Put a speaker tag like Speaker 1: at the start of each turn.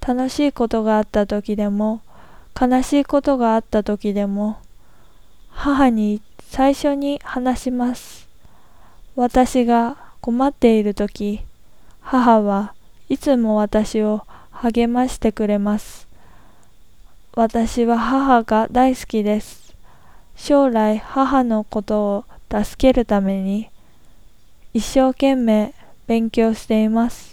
Speaker 1: 楽しいことがあった時でも、悲しいことがあった時でも、母に最初に話します。私が困っている時、母はいつも私を励ましてくれます。私は母が大好きです。将来母のことを助けるために一生懸命勉強しています。